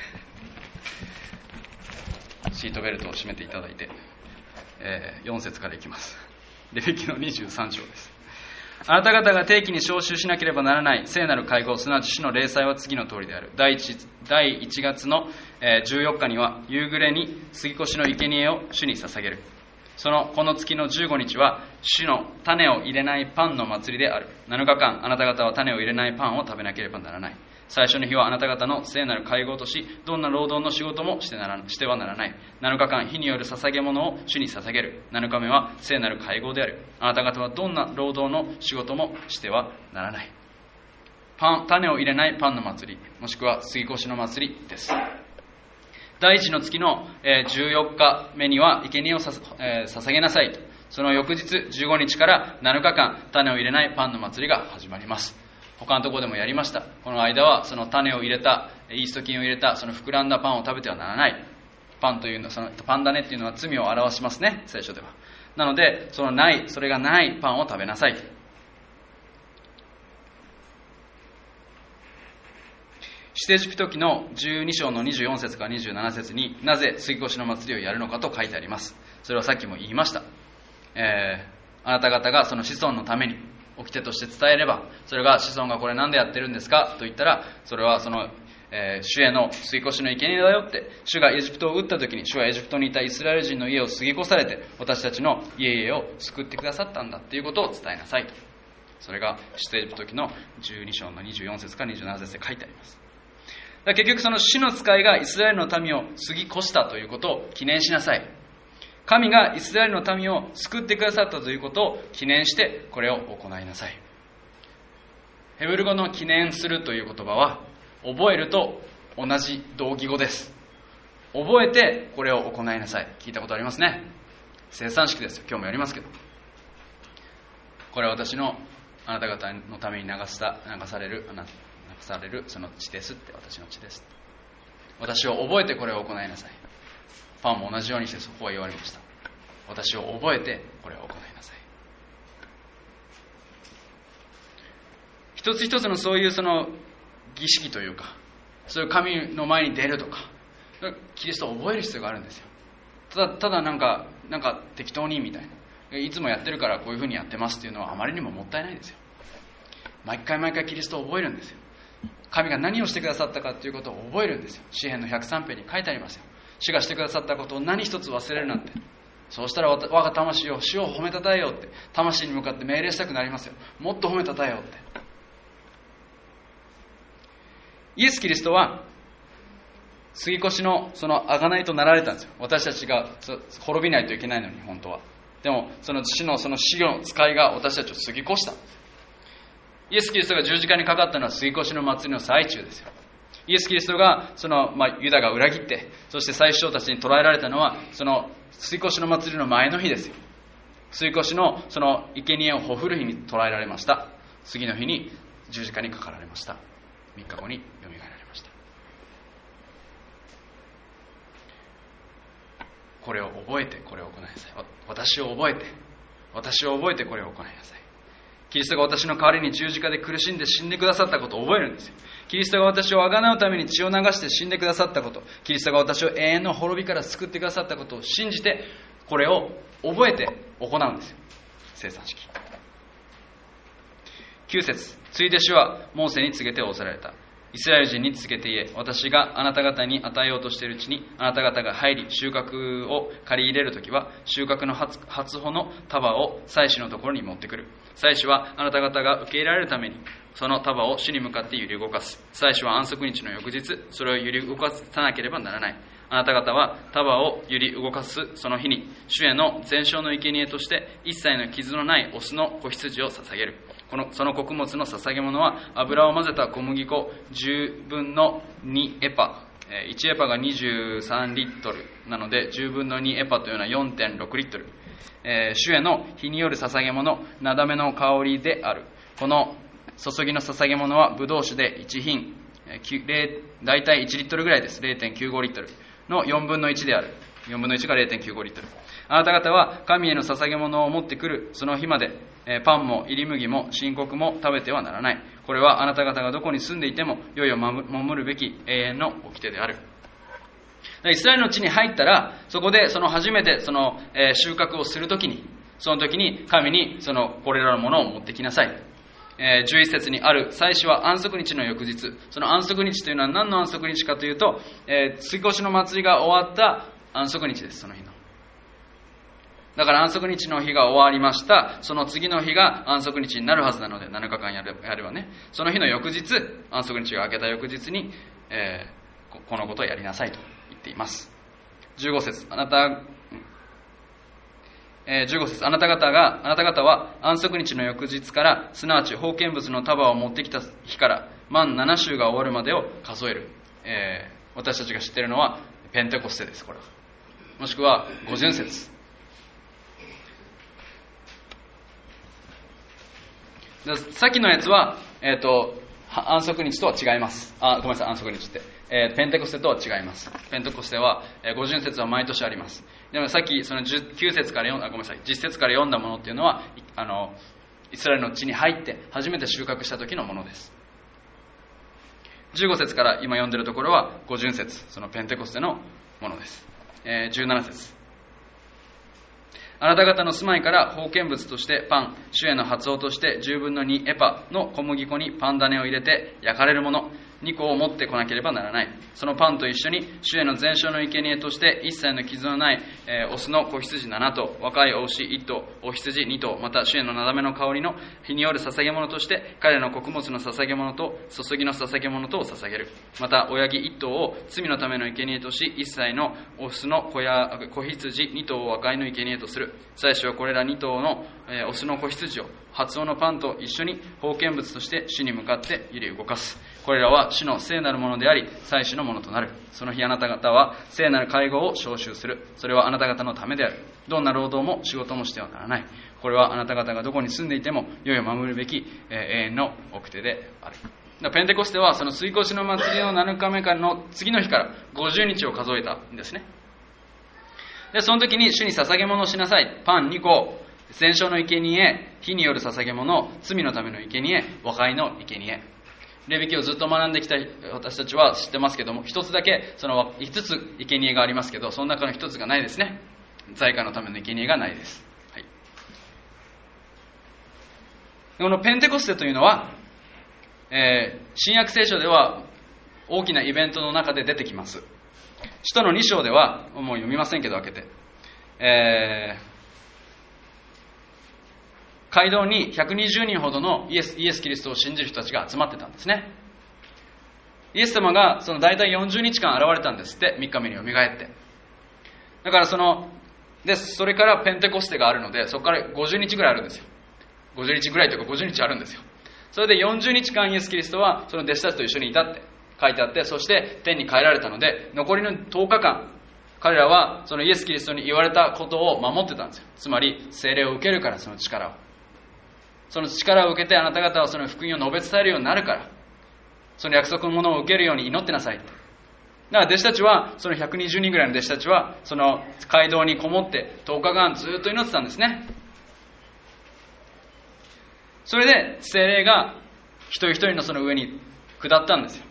Speaker 1: シートベルトを締めていただいて、4節からいきます。レビキの23章です。あなた方が定期に召集しなければならない聖なる会合、すなわち主の例祭は次の通りである。第1月の14日には夕暮れに杉越の生贄を主に捧げる。この月の15日は主の種を入れないパンの祭りである。7日間あなた方は種を入れないパンを食べなければならない。最初の日はあなた方の聖なる会合とし、どんな労働の仕事もしてはならない。7日間火による捧げ物を主に捧げる。7日目は聖なる会合である。あなた方はどんな労働の仕事もしてはならない。種を入れないパンの祭り、もしくは杉越の祭りです。第一の月の14日目には生贄を捧げなさいと。その翌日15日から7日間種を入れないパンの祭りが始まります。他のところでもやりました。この間はその種を入れた、イースト菌を入れたその膨らんだパンを食べてはならない。パンというのは、そのパン種っていうのは罪を表しますね、聖書では。なのでそれがないパンを食べなさい。出エジプト記の12章の24節から27節になぜ杉越の祭りをやるのかと書いてあります。それはさっきも言いました。あなた方がその子孫のために掟として伝えれば、それが子孫がこれなんでやってるんですかと言ったら、それは主への杉越の生贄だよって。主がエジプトを撃った時に、主はエジプトにいたイスラエル人の家を杉越されて、私たちの家々を救ってくださったんだっていうことを伝えなさいと。それが出エジプト記の12章の24節から27節で書いてあります。結局その主の使いがイスラエルの民を過ぎ越したということを記念しなさい。神がイスラエルの民を救ってくださったということを記念してこれを行いなさい。ヘブル語の記念するという言葉は覚えると同じ同義語です。覚えてこれを行いなさい。聞いたことありますね。生産式ですよ。今日もやりますけど、これは私のあなた方のために流されるその血ですって。私の血です。私を覚えてこれを行いなさい。パンも同じようにしてそこは言われました。私を覚えてこれを行いなさい。一つ一つのそういうその儀式というか、そういう神の前に出るとか、キリストを覚える必要があるんですよ。ただなんか適当にみたいな、いつもやってるからこういうふうにやってますっていうのはあまりにももったいないですよ。毎回キリストを覚えるんですよ。神が何をしてくださったかということを覚えるんですよ。詩編の103編に書いてありますよ。主がしてくださったことを何一つ忘れるなんて。 そうしたら我が魂を主を褒めたたえようって魂に向かって命令したくなりますよ。もっと褒めたたえようって。イエス・キリストは杉越のその贖いとなられたんですよ。私たちが滅びないといけないのに、本当は。でもその死の使の使いが私たちを過ぎ越した。イエス・キリストが十字架にかかったのは杉越の祭りの最中ですよ。イエス・キリストがユダが裏切って、そして祭司長たちに捕らえられたのはその杉越の祭りの前の日ですよ。杉越のその生贄をほふる日に捕らえられました。次の日に十字架にかかられました。3日後によみがえられました。これを覚えてこれを行いなさい。私を覚えてこれを行いなさい。キリストが私の代わりに十字架で苦しんで死んでくださったことを覚えるんですよ。キリストが私を贖うために血を流して死んでくださったこと、キリストが私を永遠の滅びから救ってくださったことを信じて、これを覚えて行うんですよ。聖餐式。9節、ついで主はモーセに告げて仰せられた。イスラエル人に告げて言え、私があなた方に与えようとしている地にあなた方が入り収穫を借り入れるときは、収穫の初穂の束を祭司のところに持ってくる。祭司はあなた方が受け入れられるためにその束を主に向かって揺り動かす。祭司は安息日の翌日それを揺り動かさなければならない。あなた方は束を揺り動かすその日に主への全焼の生贄として一切の傷のないオスの子羊を捧げる。その穀物の捧げ物は油を混ぜた小麦粉10分の2エパ、1エパが23リットルなので10分の2エパというのは 4.6 リットル、主への日による捧げ物、なだめの香りである。この注ぎの捧げ物はブドウ酒で1品、大体1リットルぐらいです。 0.95 リットルの4分の1である。4分の1が 0.95 リットル。あなた方は神への捧げ物を持ってくるその日まで、パンも入り麦も新穀も食べてはならない。これはあなた方がどこに住んでいても世々を守るべき永遠の掟である。イスラエルの地に入ったら、そこで初めて収穫をするときに、その時に神にこれらのものを持ってきなさい。11節にある祭司は安息日の翌日、その安息日というのは何の安息日かというと、杉越の祭りが終わった安息日です。その日のだから安息日の日が終わりました。その次の日が安息日になるはずなので、7日間やればね、その日の翌日、安息日が明けた翌日に、このことをやりなさいと言っています。15節、あなた方は安息日の翌日から、すなわち封建物の束を持ってきた日から満7週が終わるまでを数える。私たちが知っているのはペンテコステです。これもしくは五旬節。さっきのやつは、安息日とは違います。ごめんなさい、安息日って、ペンテコステとは違います。ペンテコステは、五旬節は毎年あります。でもさっきその9節からごめんなさい、10節から読んだものっていうのは、イスラエルの地に入って初めて収穫した時のものです。15節から今読んでるところは五旬節、そのペンテコステのものです。17節、あなた方の住まいから封建物としてパン、主への発音として10分の2エパの小麦粉にパン種を入れて焼かれるもの2個を持ってこなければならない。そのパンと一緒に主への全焼の生贄として一切の傷のない、オスの子羊7頭、若いお牛1頭、お羊2頭、また主へのなだめの香りの日による捧げ物として彼の穀物の捧げ物と注ぎの捧げ物とを捧げる。また親木1頭を罪のための生贄とし、一切のオスの子羊2頭を和解の生贄とする。祭司はこれら2頭の、オスの子羊を発音のパンと一緒に封建物として主に向かって揺り動かす。これらは主の聖なるものであり、祭司のものとなる。その日あなた方は聖なる会合を召集する。それはあなた方のためである。どんな労働も仕事もしてはならない。これはあなた方がどこに住んでいても世々を守るべき、永遠の掟である。ペンテコステはその杉越の祭りの7日目からの次の日から50日を数えたんですね。でその時に主に捧げ物をしなさい。パン2個、全焼の生贄、火による捧げ物、罪のための生贄、和解の生贄。レビ記をずっと学んできた私たちは知ってますけども、一つだけその5つ生贄がありますけど、その中の一つがないですね。罪過のための生贄がないです。はい、このペンテコステというのは、新約聖書では大きなイベントの中で出てきます。使徒の2章では、もう読みませんけど開けて、 街道に120人ほどのイエス・キリストを信じる人たちが集まってたんですね。イエス様がその大体40日間現れたんですって、3日目によみがえって。だからそれからペンテコステがあるので、そこから50日ぐらいあるんですよ。50日ぐらいというか50日あるんですよ。それで40日間イエス・キリストはその弟子たちと一緒にいたって書いてあって、そして天に帰られたので、残りの10日間、彼らはそのイエス・キリストに言われたことを守ってたんですよ。つまり聖霊を受けるから、その力を受けて、あなた方はその福音を述べ伝えるようになるから、その約束のものを受けるように祈ってなさいって。だから弟子たちは、その120人ぐらいの弟子たちは、その街道にこもって10日間ずっと祈ってたんですね。それで聖霊が一人一人のその上に下ったんですよ。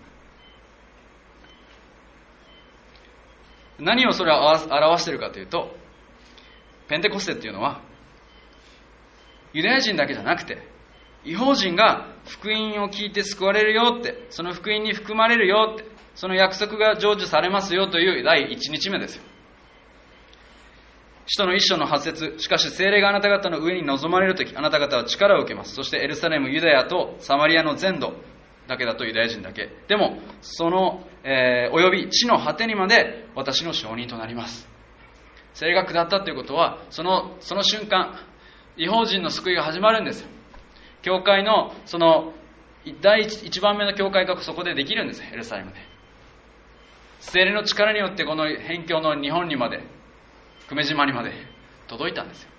Speaker 1: 何をそれは表しているかというと、ペンテコステっていうのはユダヤ人だけじゃなくて、異邦人が福音を聞いて救われるよって、その福音に含まれるよって、その約束が成就されますよという第1日目ですよ。使徒の一章の8節、しかし聖霊があなた方の上に臨まれるとき、あなた方は力を受けます。そしてエルサレム、ユダヤとサマリアの全土だけだとユダヤ人だけ。でも、その、及び地の果てにまで私の証人となります。聖霊が下ったということは、その瞬間、異邦人の救いが始まるんですよ。教会の、第一番目の教会がそこでできるんですよ、エルサレムで。聖霊の力によってこの辺境の日本にまで、久米島にまで届いたんですよ。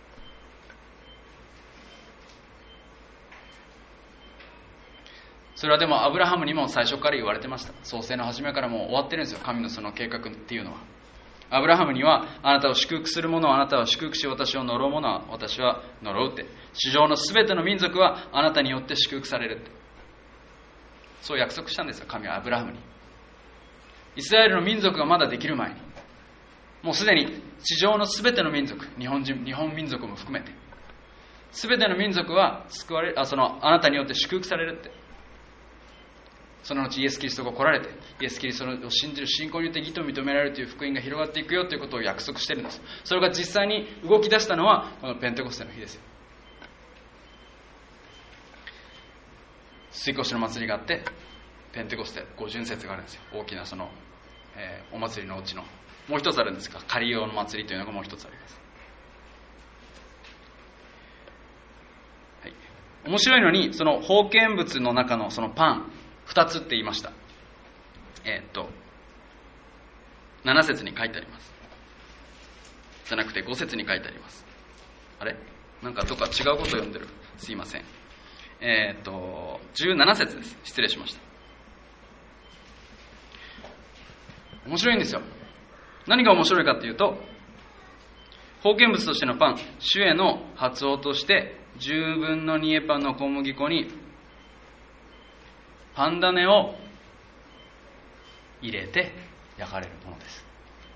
Speaker 1: それはでもアブラハムにも最初から言われてました。創世の初めからもう終わってるんですよ、神のその計画っていうのは。アブラハムには、あなたを祝福する者はあなたは祝福し、私を呪う者は私は呪うって、地上のすべての民族はあなたによって祝福されるって、そう約束したんですよ、神はアブラハムに。イスラエルの民族がまだできる前に、もうすでに地上のすべての民族、日本民族も含めて、すべての民族は救われる、あなたによって祝福されるって。その後イエス・キリストが来られて、イエス・キリストを信じる信仰によって義と認められるという福音が広がっていくよということを約束しているんです。それが実際に動き出したのはこのペンテコステの日ですよ。水越の祭りがあって、ペンテコステ五巡節があるんですよ。大きなお祭りのうちのもう一つあるんですが、カリオの祭りというのがもう一つあります。はい、面白いのに、その封建物の中のそのパン2つって言いました。7節に書いてあります。じゃなくて5節に書いてあります。あれ？なんかどっか違うことを読んでる。すいません。17節です。失礼しました。面白いんですよ。何が面白いかっていうと、封建物としてのパン、主への発音として10分の2エパの小麦粉にパン種を入れて焼かれるものです。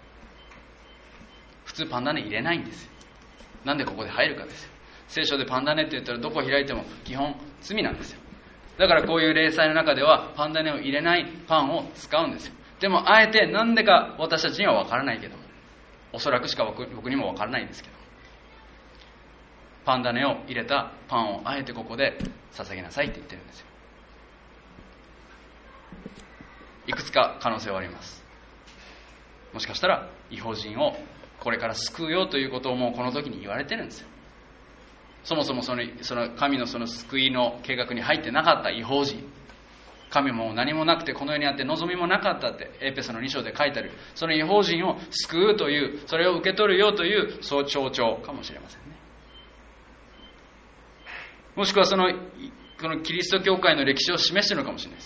Speaker 1: 普通パン種入れないんですよ。なんでここで入るかですよ。聖書でパン種って言ったらどこ開いても基本罪なんですよ。だからこういう例祭の中ではパン種を入れないパンを使うんですよ。でもあえてなんでか私たちには分からないけども、おそらくしか僕にも分からないんですけど、パン種を入れたパンをあえてここで捧げなさいって言ってるんですよ。いくつか可能性はあります。もしかしたら異邦人をこれから救うよということをもうこの時に言われてるんですよ。そもそもその神のその救いの計画に入ってなかった異邦人、神も何もなくてこの世にあって望みもなかったってエペソの2章で書いてある、その異邦人を救うという、それを受け取るよというそう象徴かもしれませんね。もしくはこのキリスト教会の歴史を示しているのかもしれないです。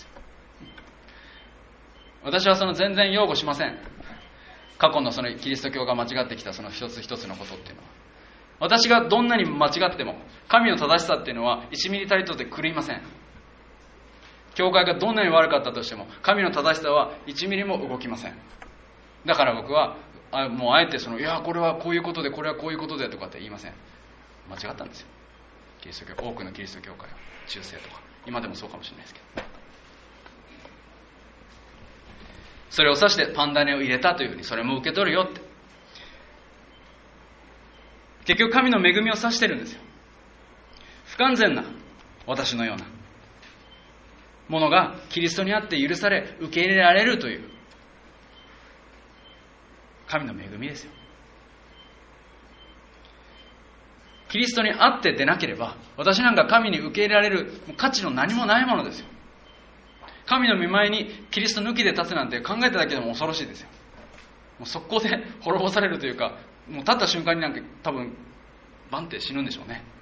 Speaker 1: 私は全然擁護しません。過去のキリスト教が間違ってきたその一つ一つのことっていうのは、私がどんなに間違っても神の正しさっていうのは1ミリたりとて狂いません。教会がどんなに悪かったとしても神の正しさは1ミリも動きません。だから僕はもうあえていやこれはこういうことでこれはこういうことでとかって言いません。間違ったんですよ。キリスト教、多くのキリスト教会は中世とか今でもそうかもしれないですけど、それを指してパン種を入れたというふうにそれも受け取るよって。 結局神の恵みを指してるんですよ。不完全な私のようなものがキリストにあって許され受け入れられるという神の恵みですよ。キリストにあってでなければ、私なんか神に受け入れられる価値の何もないものですよ。神の御前にキリスト抜きで立つなんて考えただけでも恐ろしいですよ。もう速攻で滅ぼされるというか、もう立った瞬間になんか多分バンって死ぬんでしょうね。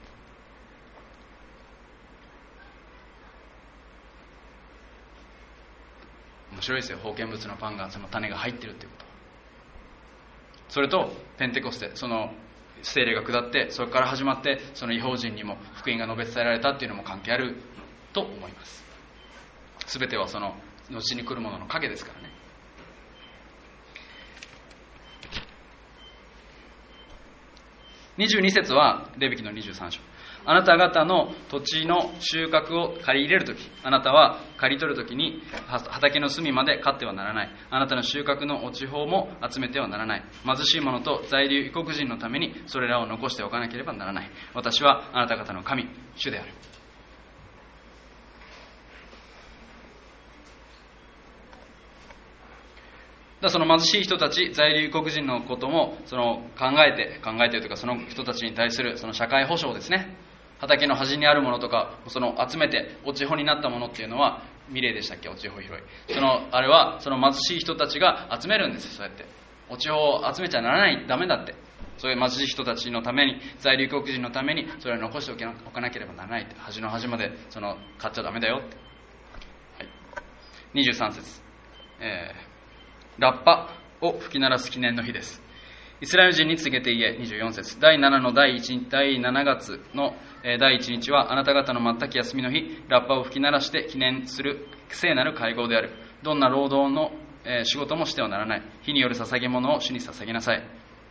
Speaker 1: 面白いですよ。封建物のパンがその種が入ってるっていうこと。それとペンテコステ、その聖霊が下って、それから始まってその異邦人にも福音が述べ伝えられたっていうのも関係あると思います。すべてはその後に来るものの影ですからね。22節はレビ記の23章。あなた方の土地の収穫を借り入れるとき、あなたは刈り取るときに畑の隅まで刈ってはならない。あなたの収穫の落ち穂も集めてはならない。貧しい者と在留異国人のためにそれらを残しておかなければならない。私はあなた方の神、主である。その貧しい人たち、在留異国人のこともその考えてというか、その人たちに対するその社会保障ですね。畑の端にあるものとか、その集めて落ち穂になったものっていうのは、ミレーでしたっけ、落ち穂拾い。あれはその貧しい人たちが集めるんですよ。そうやって落ち穂を集めちゃならない、ダメだって。そういう貧しい人たちのために、在留異国人のためにそれを残しておかなければならないって。端の端まで買っちゃダメだよって。はい、23節、ラッパを吹き鳴らす記念の日です。イスラエル人に告げて言え。24節、第7の第7月の第1日はあなた方の全く休みの日、ラッパを吹き鳴らして記念する聖なる会合である。どんな労働の仕事もしてはならない。火による捧げ物を主に捧げなさい。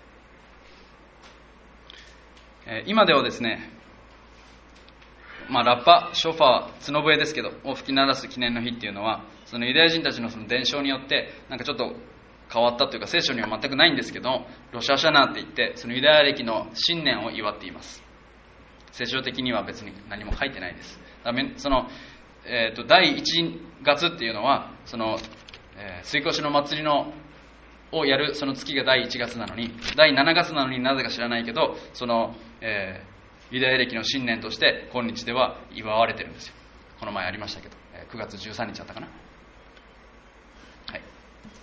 Speaker 1: 今ではですね、ラッパ、ショファー、角笛ですけどを吹き鳴らす記念の日っていうのは、そのユダヤ人たちのその伝承によってなんかちょっと変わったというか、聖書には全くないんですけど、ロシアシャナーって言って、そのユダヤ歴の新年を祝っています。聖書的には別に何も書いてないです。第1月っていうのはその、追越の祭りをやるその月が第1月なのに、第7月なのになぜか知らないけど、その、ユダヤ歴の新年として今日では祝われてるんですよ。この前ありましたけど、9月13日だったかな。はい、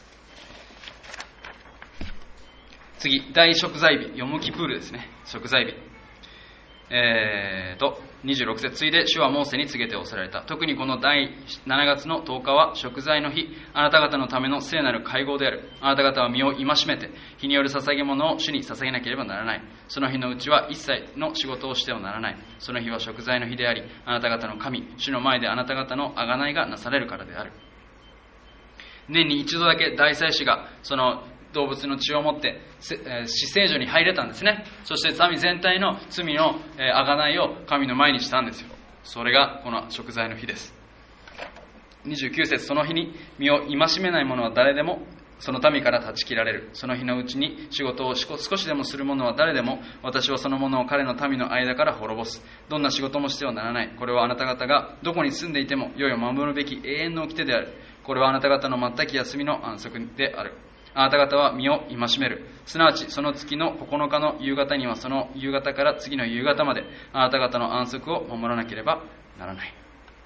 Speaker 1: 次、大食材日、ヨムキプールですね。食材日。26節、ついで主はモーセに告げておせられた。特にこの第7月の10日は食材の日、あなた方のための聖なる会合である。あなた方は身を戒めて、日による捧げ物を主に捧げなければならない。その日のうちは一切の仕事をしてはならない。その日は食材の日であり、あなた方の神、主の前であなた方の贖いがなされるからである。年に一度だけ大祭司がその動物の血を持って死聖所に入れたんですね。そして民全体の罪の贖いを神の前にしたんですよ。それがこの食材の日です。29節、その日に身を戒めない者は誰でもその民から断ち切られる。その日のうちに仕事を少しでもする者は誰でも、私はその者を彼の民の間から滅ぼす。どんな仕事もしてはならない。これはあなた方がどこに住んでいても世を守るべき永遠の掟である。これはあなた方の全く休みの安息である。あなた方は身を戒める。すなわちその月の9日の夕方にはその夕方から次の夕方まであなた方の安息を守らなければならない。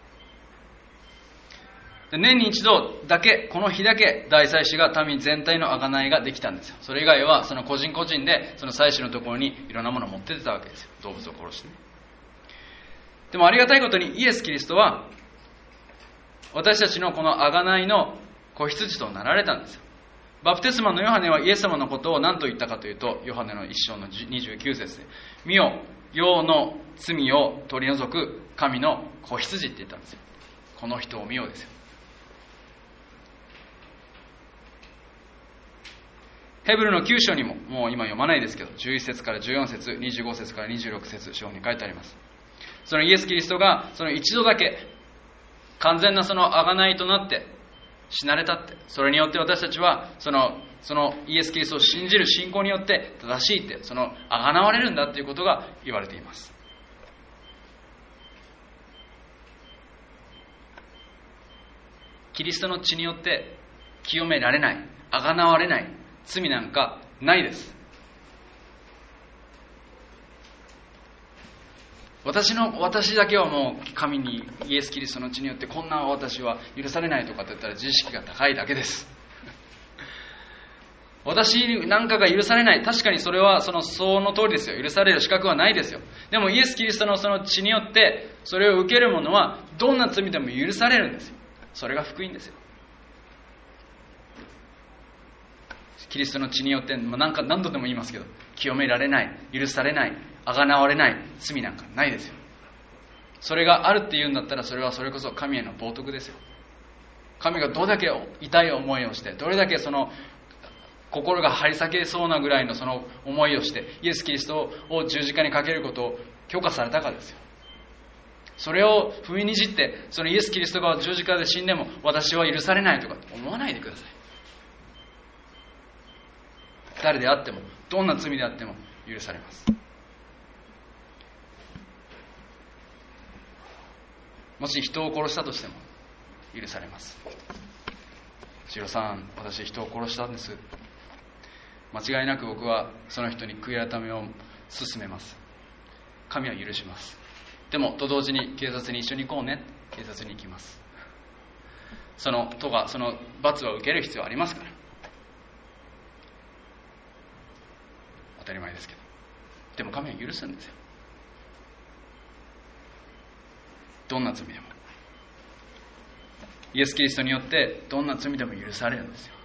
Speaker 1: で、年に一度だけ、この日だけ大祭司が民全体の贖いができたんですよ。それ以外はその個人個人でその祭司のところにいろんなものを持って出たわけですよ。動物を殺してね。でもありがたいことにイエス・キリストは私たちのこの贖いの子羊となられたんですよ。バプテスマのヨハネはイエス様のことを何と言ったかというと、ヨハネの1章の29節で、見よ、世の罪を取り除く神の子羊って言ったんですよ。この人を見よですよ。ヘブルの9章にも、もう今読まないですけど、11節から14節、25節から26節、章に書いてあります。そのイエス・キリストがその一度だけ完全なその贖いとなって、 死なれたって。それによって私たちはそのイエス・キリストを信じる信仰によって正しいって、その贖われるんだということが言われています。キリストの血によって清められない、贖われない罪なんかないです。私だけはもう神にイエス・キリストの血によってこんな私は許されないとかって言ったら自意識が高いだけです。私なんかが許されない、確かにそれはその通りですよ。許される資格はないですよ。でもイエス・キリストのその血によってそれを受ける者はどんな罪でも許されるんですよ。それが福音ですよ。キリストの血によって何度でも言いますけど、清められない、許されない、贖われない罪なんかないですよ。それがあるっていうんだったら、それはそれこそ神への冒涜ですよ。神がどれだけ痛い思いをして、どれだけその心が張り裂けそうなぐらいのその思いをして、イエス・キリストを十字架にかけることを許可されたかですよ。それを踏みにじって、そのイエス・キリストが十字架で死んでも私は許されないとか思わないでください。誰であっても、どんな罪であっても許されます。もし人を殺したとしても許されます。千尋さん、私人を殺したんです。間違いなく僕はその人に悔い改めを勧めます。神は許します。でもと同時に警察に一緒に行こうね。警察に行きます。その罰は受ける必要はありますから。当たり前ですけど。でも神は許すんですよ。どんな罪でも。イエス・キリストによってどんな罪でも許されるんですよ。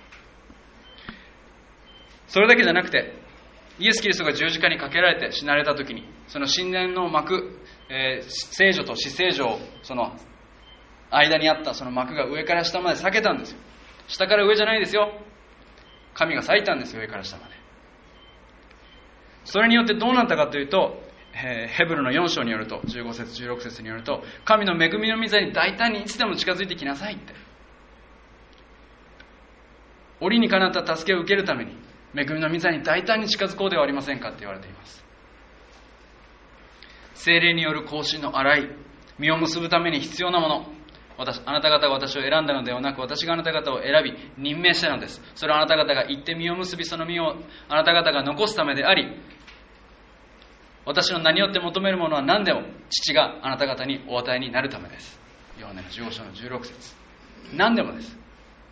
Speaker 1: それだけじゃなくて、イエス・キリストが十字架にかけられて死なれた時に、その神殿の幕、聖女と死聖女をその間にあったその幕が上から下まで裂けたんですよ。下から上じゃないですよ。神が裂いたんですよ、上から下まで。それによってどうなったかというと、ヘブルの4章によると、15節16節によると、神の恵みの御座に大胆にいつでも近づいてきなさいって。折にかなった助けを受けるために恵みの御座に大胆に近づこうではありませんかって言われています。聖霊による行進の洗い、実を結ぶために必要なもの、あなた方が私を選んだのではなく、私があなた方を選び任命したのです。それはあなた方が行って実を結び、その実をあなた方が残すためであり、私の名によって求めるものは何でも父があなた方にお与えになるためです。ヨハネの15章の16節。何でもです。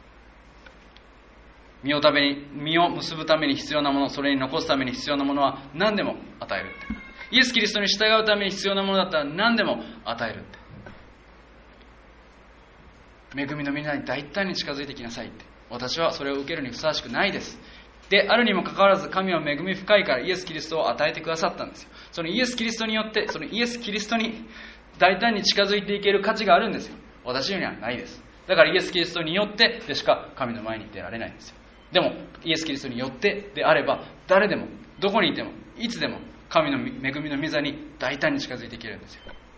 Speaker 1: 実を結ぶために必要なもの、それに残すために必要なものは何でも与えるって。イエス・キリストに従うために必要なものだったら何でも与えるって。恵みの御座に大胆に近づいてきなさいって。私はそれを受けるにふさわしくないです。であるにもかかわらず、神は恵み深いからイエス・キリストを与えてくださったんですよ。そのイエス・キリストによって、そのイエス・キリストに大胆に近づいていける価値があるんですよ。私にはないです。だからイエス・キリストによってでしか神の前に出られないんですよ。でもイエス・キリストによってであれば、誰でもどこにいてもいつでも神の恵みの御座に大胆に近づいていけるんですよ。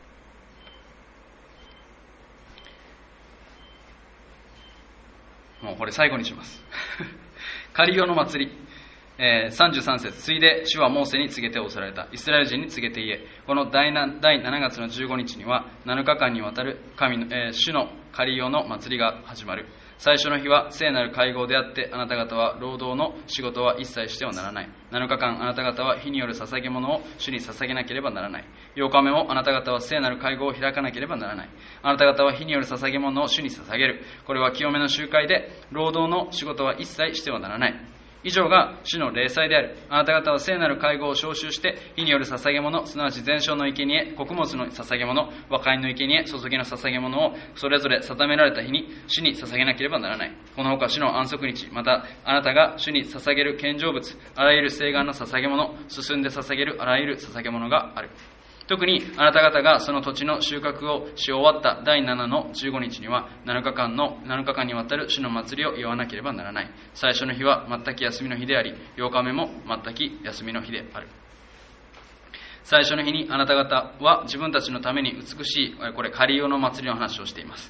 Speaker 1: もうこれ最後にしますカリオの祭り、33節。ついで主はモーセに告げておさられた。イスラエル人に告げて言え。この第7月の15日には7日間にわたる主のカリオの祭りが始まる。最初の日は聖なる会合であって、あなた方は労働の仕事は一切してはならない。7日間あなた方は火による捧げ物を主に捧げなければならない。8日目もあなた方は聖なる会合を開かなければならない。あなた方は火による捧げ物を主に捧げる。これは清めの集会で、労働の仕事は一切してはならない。以上が主の礼祭である。あなた方は聖なる会合を召集して、火による捧げ物、すなわち全焼の生贄、穀物の捧げ物、和解の生贄、注ぎの捧げ物をそれぞれ定められた日に主に捧げなければならない。このほか主の安息日、またあなたが主に捧げる献上物、あらゆる聖願の捧げ物、進んで捧げるあらゆる捧げ物がある。特にあなた方がその土地の収穫をし終わった第7の15日には7日間にわたる主の祭りを祝わなければならない。最初の日は全く休みの日であり、8日目も全く休みの日である。最初の日にあなた方は自分たちのために美しい、これカリオの祭りの話をしています。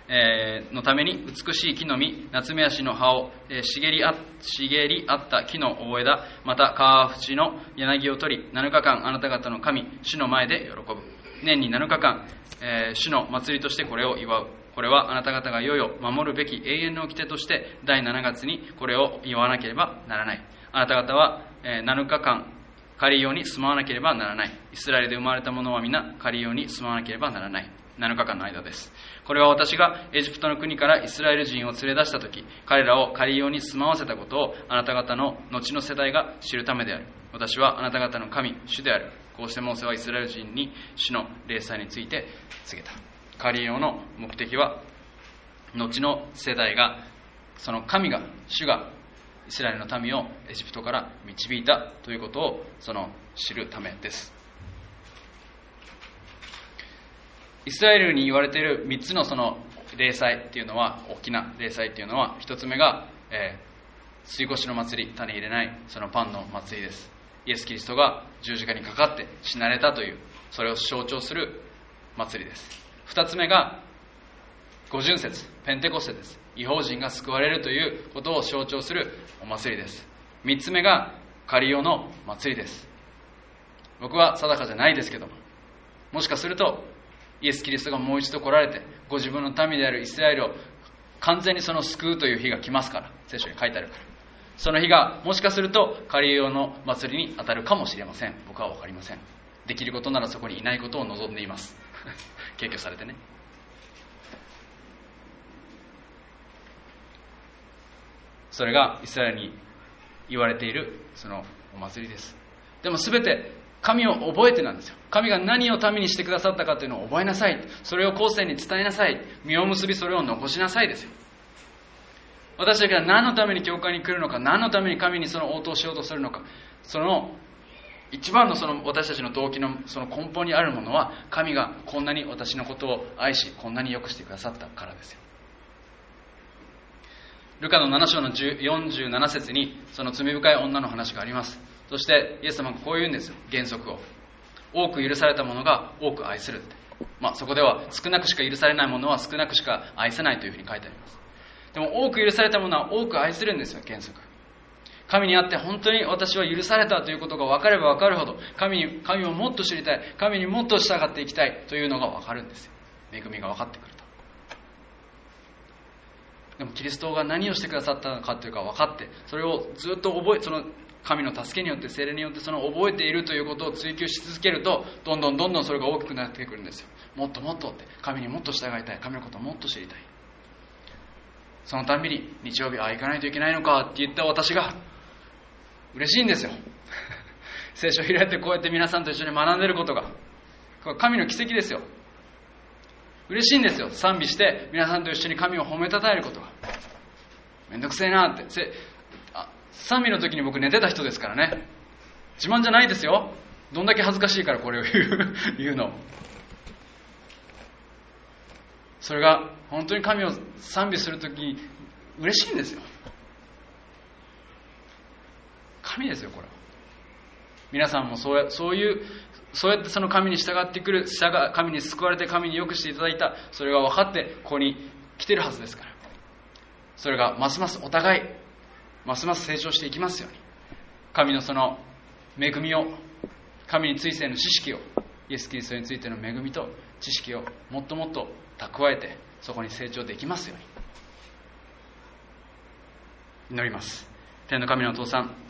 Speaker 1: のために美しい木の実、ナツメヤシの葉を茂り合った木の大枝、また川淵の柳を取り、7日間あなた方の神、主の前で喜ぶ。年に7日間、主の祭りとしてこれを祝う。これはあなた方が世々守るべき永遠の掟として第7月にこれを祝わなければならない。あなた方は7日間カリオに住まわなければならない。イスラエルで生まれた者は皆カリオに住まわなければならない。7日間の間です。これは私がエジプトの国からイスラエル人を連れ出したとき、彼らをカリオに住まわせたことをあなた方の後の世代が知るためである。私はあなた方の神、主である。こうしてモーセはイスラエル人に主の礼祭について告げた。カリオの目的は、後の世代が、その神が、主がイスラエルの民をエジプトから導いたということを知るためです。イスラエルに言われている3つの礼祭っていうのは、大きな礼祭っていうのは、1つ目が、水越の祭り、種入れないそのパンの祭りです。イエス・キリストが十字架にかかって死なれたという、それを象徴する祭りです。2つ目が五巡節、ペンテコステです。異邦人が救われるということを象徴するお祭りです。3つ目がカリオの祭りです。僕は定かじゃないですけども、もしかするとイエス・キリストがもう一度来られて、ご自分の民であるイスラエルを完全に救うという日が来ますから、聖書に書いてあるから、その日がもしかするとカリオの祭りに当たるかもしれません。僕は分かりません。できることならそこにいないことを望んでいます敬虚されてね。それがイスラエルに言われているそのお祭りです。でも全て神を覚えてなんですよ。神が何を民にしてくださったかというのを覚えなさい。それを後世に伝えなさい。実を結びそれを残しなさいですよ。私たちが何のために教会に来るのか、何のために神に応答しようとするのか、その一番の私たちの動機の根本にあるものは、神がこんなに私のことを愛し、こんなに良くしてくださったからですよ。ルカの7章の47節にその罪深い女の話があります。そしてイエス様がこう言うんですよ、原則を。多く許されたものが多く愛するって。そこでは少なくしか許されないものは少なくしか愛せないというふうに書いてあります。でも多く許されたものは多く愛するんですよ、原則。神にあって本当に私は許されたということが分かれば分かるほど、神をもっと知りたい、神にもっと従っていきたいというのが分かるんですよ。恵みが分かってくると。でもキリストが何をしてくださったのかというか分かって、それをずっと神の助けによって、聖霊によって覚えているということを追求し続けると、どんどんそれが大きくなってくるんですよ。もっともっとって、神にもっと従いたい、神のことをもっと知りたい。そのたびに日曜日行かないといけないのかって言った私が嬉しいんですよ聖書を開いてこうやって皆さんと一緒に学んでいることが、これ神の奇跡ですよ。嬉しいんですよ。賛美して皆さんと一緒に神を褒めたたえることが。めんどくせえなって。賛美の時に僕寝てた人ですからね。自慢じゃないですよ。どんだけ恥ずかしいからこれを言うの。それが本当に神を賛美するときに嬉しいんですよ。神ですよ、これは。皆さんもそうやってその神に従ってくる、神に救われて神によくしていただいた、それが分かってここに来てるはずですから、それがますますお互いますます成長していきますように、神の恵みを、神についての知識を、イエス・キリストについての恵みと知識をもっともっと蓄えて、そこに成長できますように祈ります。天の神のお父さん、こ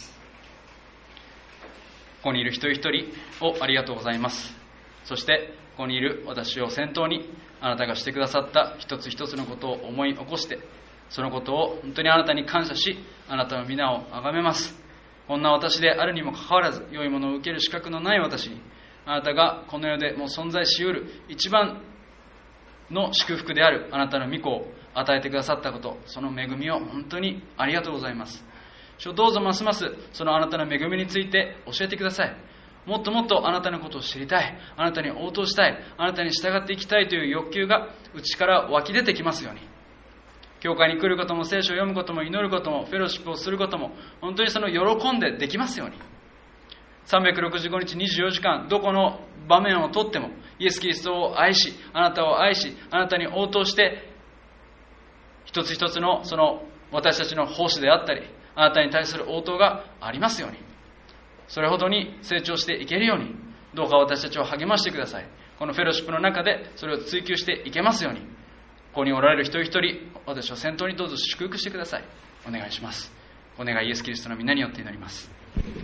Speaker 1: こにいる一人一人をありがとうございます。そしてここにいる私を先頭に、あなたがしてくださった一つ一つのことを思い起こして、そのことを本当にあなたに感謝し、あなたの皆を崇めます。こんな私であるにもかかわらず、良いものを受ける資格のない私に、あなたがこの世でもう存在しうる一番の祝福であるあなたの御子を与えてくださったこと、その恵みを本当にありがとうございます。主、どうぞますますそのあなたの恵みについて教えてください。もっともっとあなたのことを知りたい、あなたに応答したい、あなたに従っていきたいという欲求が内から湧き出てきますように。教会に来ることも、聖書を読むことも、祈ることも、フェロシップをすることも、本当に喜んでできますように。365日24時間、どこの場面をとっても、イエス・キリストを愛し、あなたを愛し、あなたに応答して一つ一つのその私たちの奉仕であったり、あなたに対する応答がありますように、それほどに成長していけるように、どうか私たちを励ましてください。このフェローシップの中でそれを追求していけますように、ここにおられる一人一人、私を先頭にどうぞ祝福してください。お願いします。お願いイエスキリストの皆によって祈ります。